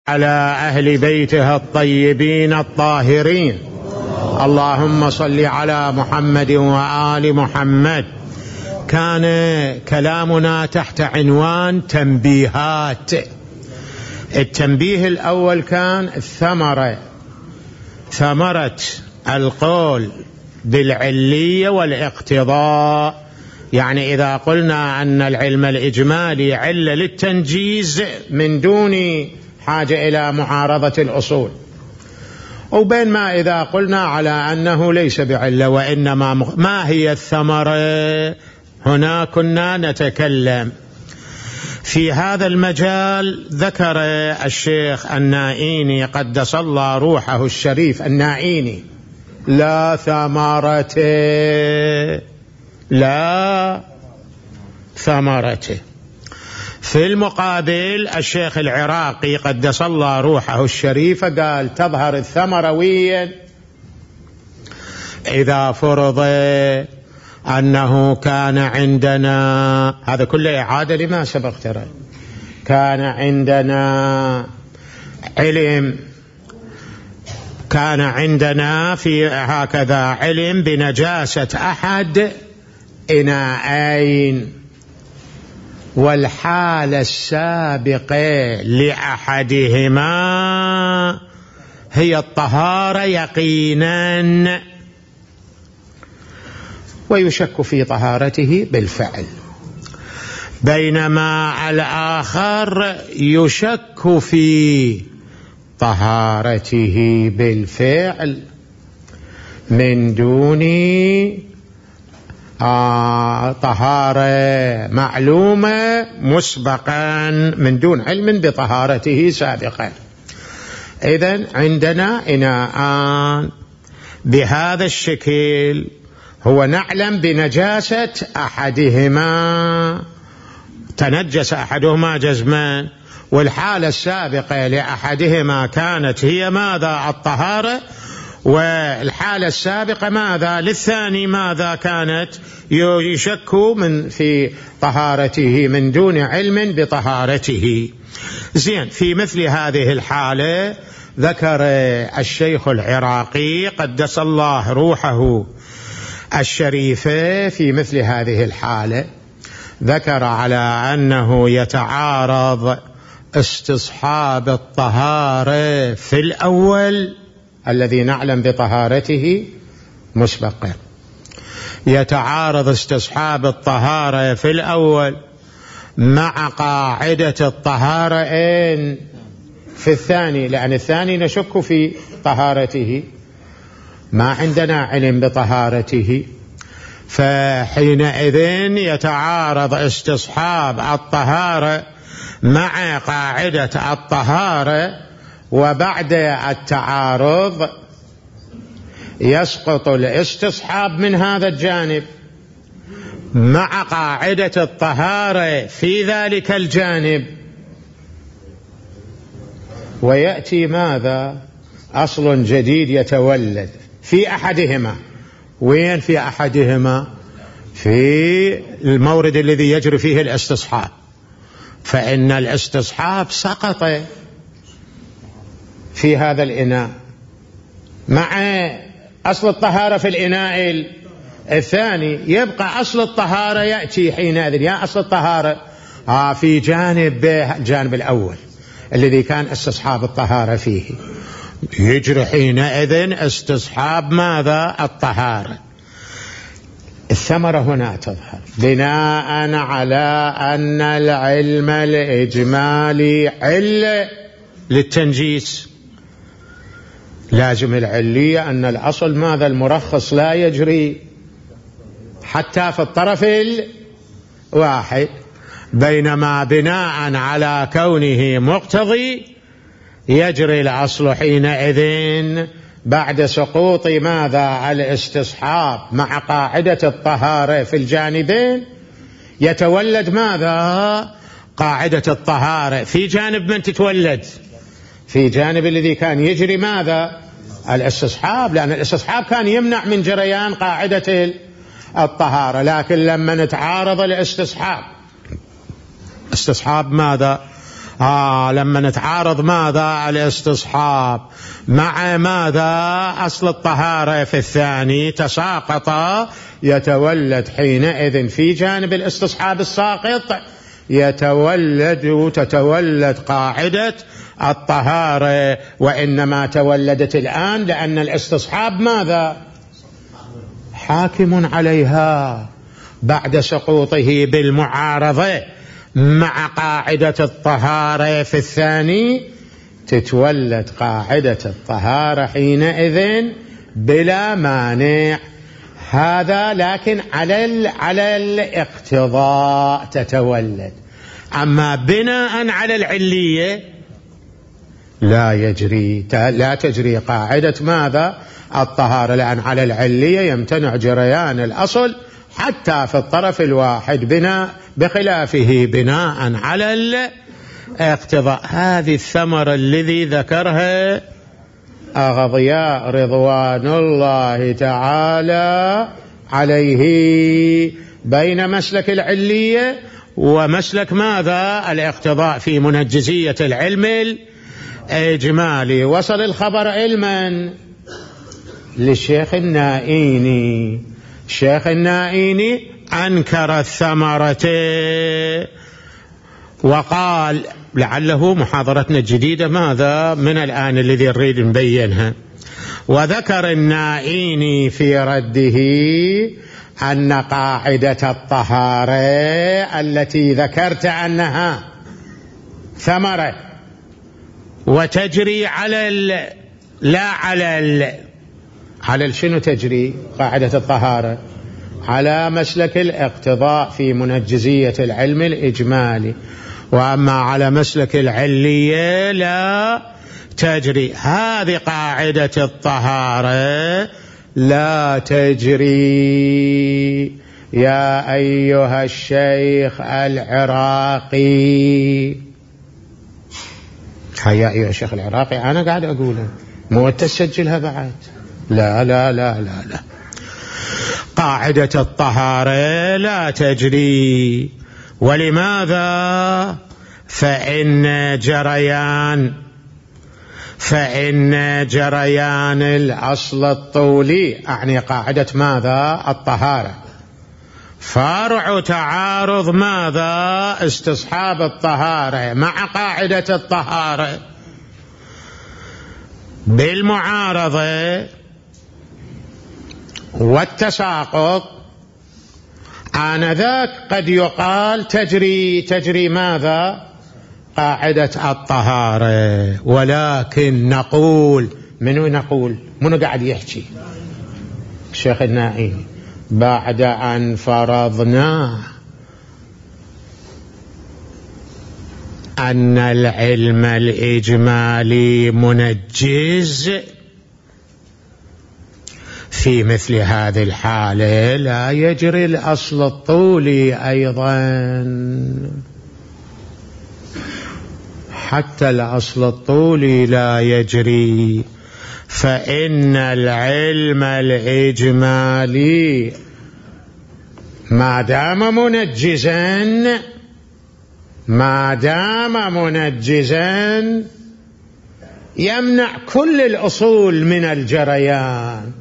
على أهل بيته الطيبين الطاهرين. اللهم صل على محمد وآل محمد. كان كلامنا تحت عنوان تنبيهات. التنبيه الأول كان ثمرة القول بالعلية والاقتضاء، يعني إذا قلنا أن العلم الإجمالي علة للتنجيز من دون حاجة إلى معارضة الأصول، وبين ما إذا قلنا على أنه ليس بعلة وإنما ما هي الثمرة. هنا كنا نتكلم في هذا المجال. ذكر الشيخ النائيني قدس الله روحه الشريف النائيني: لا ثمرته. في المقابل الشيخ العراقي قدس الله روحه الشريف قال: تظهر الثمرة وين؟ إذا فرض أنه كان عندنا، هذا كله إعادة لما سبق، ترى كان عندنا علم، كان عندنا في هكذا علم بنجاسة أحد إناءين، والحالة السابقة لأحدهما هي الطهارة يقينا، ويشك في طهارته بالفعل، بينما الآخر يشك في طهارته بالفعل من دون طهارة معلومة مسبقا، من دون علم بطهارته سابقا. إذن عندنا إناءان بهذا الشكل، هو نعلم بنجاسة أحدهما، تنجس أحدهما جزما، والحالة السابقة لأحدهما كانت هي ماذا؟ الطهارة، والحالة السابقة ماذا؟ للثاني ماذا كانت؟ يشك في طهارته من دون علم بطهارته. زين، في مثل هذه الحالة ذكر الشيخ العراقي قدس الله روحه الشريفة في مثل هذه الحالة، ذكر على أنه يتعارض استصحاب الطهارة في الأول الذي نعلم بطهارته مسبقا، يتعارض استصحاب الطهارة في الأول مع قاعدة الطهارة في الثاني، لأن الثاني نشك في طهارته، ما عندنا علم بطهارته، فحينئذ يتعارض استصحاب الطهارة مع قاعدة الطهارة، وبعد التعارض يسقط الاستصحاب من هذا الجانب مع قاعدة الطهارة في ذلك الجانب، ويأتي ماذا؟ أصل جديد يتولد في أحدهما. وين في أحدهما؟ في المورد الذي يجري فيه الاستصحاب، فإن الاستصحاب سقط في هذا الإناء مع أصل الطهارة في الإناء الثاني، يبقى أصل الطهارة يأتي حينئذ، يا أصل الطهارة في جانب الأول الذي كان استصحاب الطهارة فيه، يجري حينئذ استصحاب ماذا؟ الطهارة. الثمرة هنا تظهر بناء على أن العلم الإجمالي علة للتنجيس، لازم العلية أن الأصل ماذا؟ المرخص لا يجري حتى في الطرف الواحد، بينما بناء على كونه مقتضي يجري الأصل حينئذ بعد سقوط ماذا؟ الاستصحاب مع قاعدة الطهارة في الجانبين، يتولد ماذا؟ قاعدة الطهارة في جانب من تتولد؟ في جانب الذي كان يجري ماذا؟ الاستصحاب، لأن الاستصحاب كان يمنع من جريان قاعدة الطهارة. لكن لما نتعارض الاستصحاب، استصحاب ماذا؟ لما نتعارض ماذا؟ الاستصحاب مع ماذا؟ أصل الطهارة في الثاني تساقط، يتولد حينئذ في جانب الاستصحاب الساقط تتولد قاعدة الطهارة، وإنما تولدت الآن لأن الاستصحاب ماذا؟ حاكم عليها بعد سقوطه بالمعارضة مع قاعدة الطهارة في الثاني، تتولد قاعدة الطهارة حينئذ بلا مانع. هذا لكن على الاقتضاء تتولد، أما بناء على العلية لا تجري قاعدة ماذا؟ الطهارة، لأن على العلية يمتنع جريان الأصل حتى في الطرف الواحد بخلافه بناء على الاقتضاء. هذه الثمرة الذي ذكرها أغضياء رضوان الله تعالى عليه بين مسلك العلية ومسلك ماذا؟ الاقتضاء في منجزية العلم الإجمالي. وصل الخبر علما للشيخ النائيني. الشيخ النائيني أنكر الثمرة وقال، لعله محاضرتنا الجديدة ماذا من الآن الذي نريد نبينها. وذكر النائيني في رده أن قاعدة الطهارة التي ذكرت أنها ثمرة وتجري على شنو تجري قاعدة الطهارة؟ على مسلك الاقتضاء في منجزية العلم الإجمالي، وأما على مسلك العلية لا تجري. هذه قاعدة الطهارة لا تجري يا أيها الشيخ العراقي. يا أيها الشيخ العراقي أنا قاعد أقولها، مو تسجلها بعد. لا لا لا لا لا، قاعدة الطهارة لا تجري. ولماذا؟ فإن جريان الأصل الطولي، أعني قاعدة ماذا؟ الطهارة، فارع تعارض ماذا؟ استصحاب الطهارة مع قاعدة الطهارة بالمعارضة والتساقط، آنذاك قد يقال تجري ماذا؟ قاعدة الطهارة. ولكن نقول، منو قاعد يحكي؟ الشيخ النائي. بعد أن فرضنا أن العلم الإجمالي منجز، في مثل هذه الحالة لا يجري الأصل الطولي أيضا، حتى الأصل الطولي لا يجري. فإن العلم الإجمالي ما دام منجزا يمنع كل الأصول من الجريان.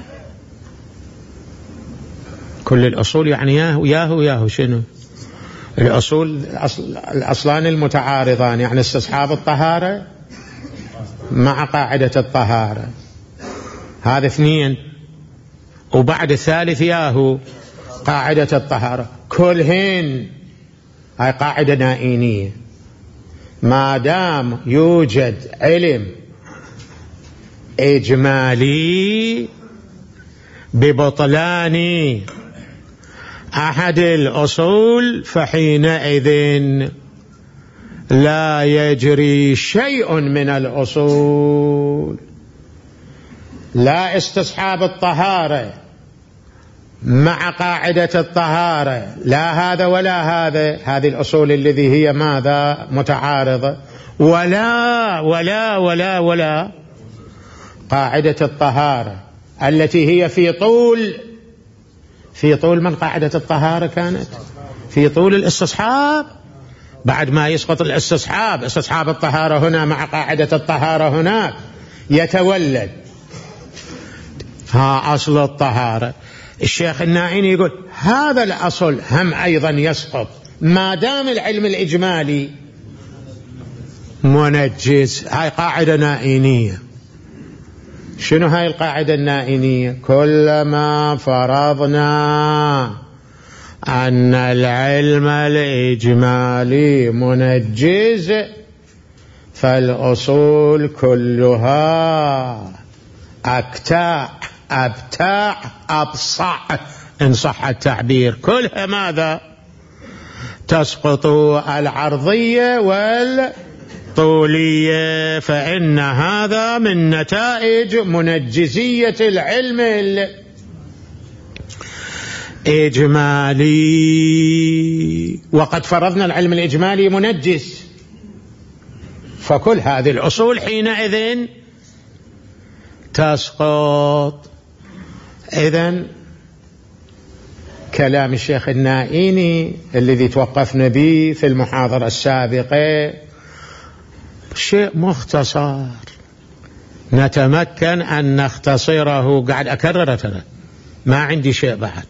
كل الأصول يعني ياهو شنو؟ الأصلان المتعارضان، يعني استصحاب الطهارة مع قاعدة الطهارة، هذا اثنين. وبعد الثالث ياهو قاعدة الطهارة، كلهن هاي قاعدة نائينية. ما دام يوجد علم إجمالي ببطلان أحد الأصول فحينئذ لا يجري شيء من الأصول، لا استصحاب الطهارة مع قاعدة الطهارة، لا هذا ولا هذا، هذه الأصول الذي هي ماذا؟ متعارضة، ولا قاعدة الطهارة التي هي في طول من قاعدة الطهارة كانت في طول الاستصحاب، بعد ما يسقط الاستصحاب، استصحاب الطهارة هنا مع قاعدة الطهارة هناك، يتولد أصل الطهارة. الشيخ النائيني يقول هذا الأصل هم أيضا يسقط ما دام العلم الإجمالي منجز. هاي قاعدة نائينية. شنو هاي القاعدة النائينية؟ كلما فرضنا أن العلم الإجمالي منجز فالأصول كلها أكتاع أبتاع أبصع إن صح التعبير، كلها ماذا؟ تسقط العرضية والطولية، فإن هذا من نتائج منجزية العلم الإجمالي. وقد فرضنا العلم الإجمالي منجز، فكل هذه الأصول حينئذ تسقط. إذن كلام الشيخ النائيني الذي توقفنا به في المحاضرة السابقة شيء مختصر نتمكن أن نختصره. قاعد أكرر ترى ما عندي شيء بعد،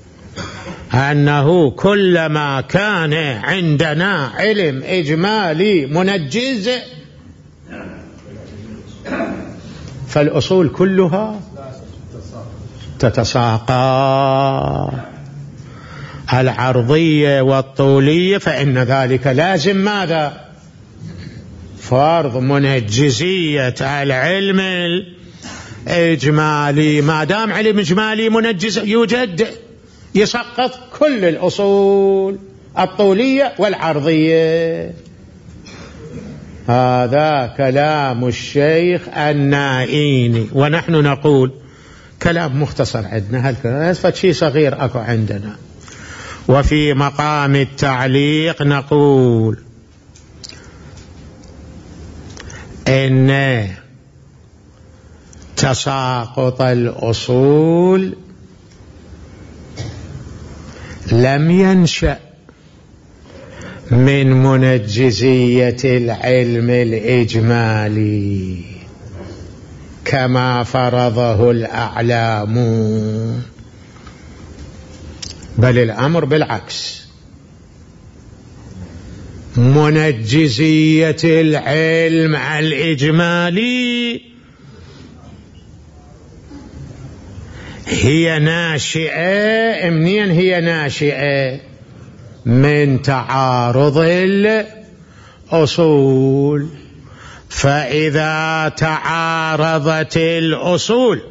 أنه كلما كان عندنا علم إجمالي منجز فالأصول كلها تتساقط، العرضية والطولية، فإن ذلك لازم ماذا؟ فرض منجزية العلم الإجمالي. ما دام علم إجمالي منجز يوجد يسقط كل الأصول الطولية والعرضية. هذا كلام الشيخ النائيني، ونحن نقول كلام مختصر عندنا، هالكلام فشي صغير أكو عندنا. وفي مقام التعليق نقول إن تساقط الأصول لم ينشأ من منجزية العلم الإجمالي كما فرضه الأعلام، بل الأمر بالعكس. منجزية العلم الإجمالي هي ناشئة، منين هي ناشئة؟ من تعارض الأصول. فإذا تعارضت الأصول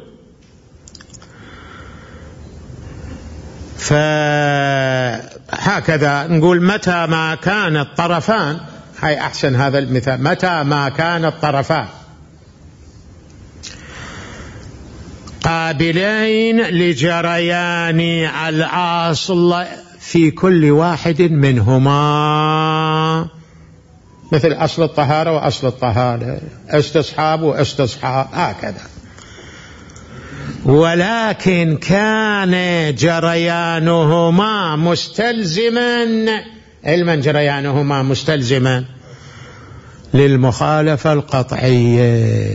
فهكذا نقول متى ما كان الطرفان، هاي أحسن هذا المثال، متى ما كان الطرفان قابلين لجريان الأصل في كل واحد منهما، مثل أصل الطهارة وأصل الطهارة، استصحاب واستصحاب، هكذا. ولكن كان جريانهما مستلزما، علما جريانهما مستلزما للمخالفة القطعية،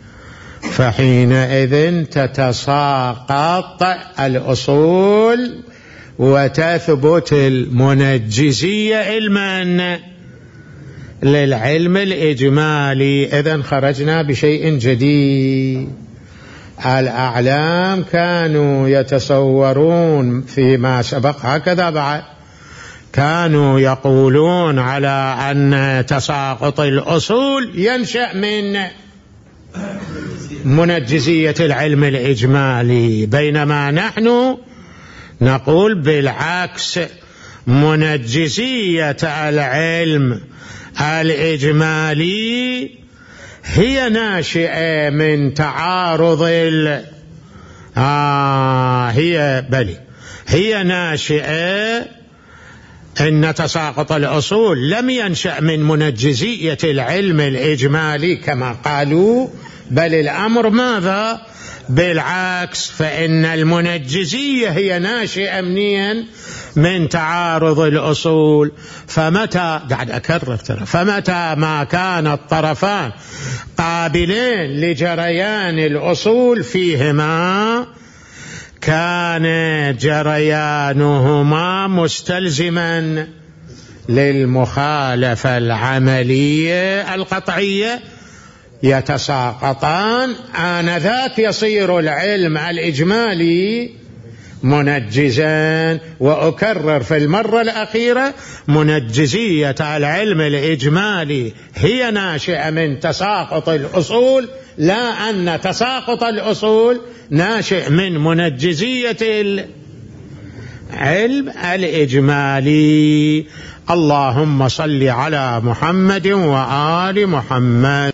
فحينئذ تتساقط الأصول وتثبت المنجزية علما للعلم الإجمالي. إذن خرجنا بشيء جديد. الأعلام كانوا يتصورون فيما سبق هكذا، بعد كانوا يقولون على أن تساقط الأصول ينشأ من منجزية العلم الإجمالي، بينما نحن نقول بالعكس، منجزية العلم الإجمالي هي ناشئة من تعارض هي ناشئة. إن تساقط الأصول لم ينشأ من منجزية العلم الإجمالي كما قالوا، بل الأمر ماذا؟ بالعكس، فإن المنجزية هي ناشئة منين؟ من تعارض الأصول. فمتى، قاعد أكرر ترى، فمتى ما كان الطرفان قابلين لجريان الأصول فيهما كان جريانهما مستلزما للمخالفة العملية القطعية، يتساقطان، آنذاك يصير العلم الإجمالي منجزا. وأكرر في المرة الأخيرة، منجزية العلم الإجمالي هي ناشئة من تساقط الأصول، لا أن تساقط الأصول ناشئ من منجزية العلم الإجمالي. اللهم صل على محمد وآل محمد.